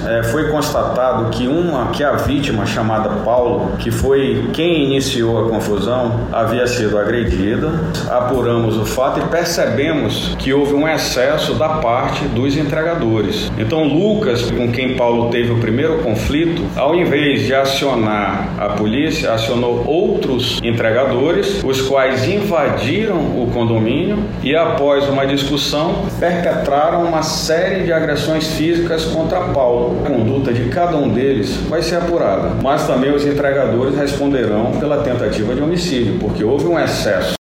foi constatado que a vítima, chamada Paulo, que foi quem iniciou a confusão, havia sido agredida. Apuramos o fato e percebemos que houve um excesso da parte dos entregadores. Então Lucas, com quem Paulo teve o primeiro conflito, ao invés de acionar a polícia, acionou outros entregadores, os quais invadiram o condomínio e, após uma discussão, perpetraram uma série de agressões físicas contra Paulo. A conduta de cada um deles vai ser apurada, mas também os entregadores responderão pela tentativa de homicídio, porque houve um excesso.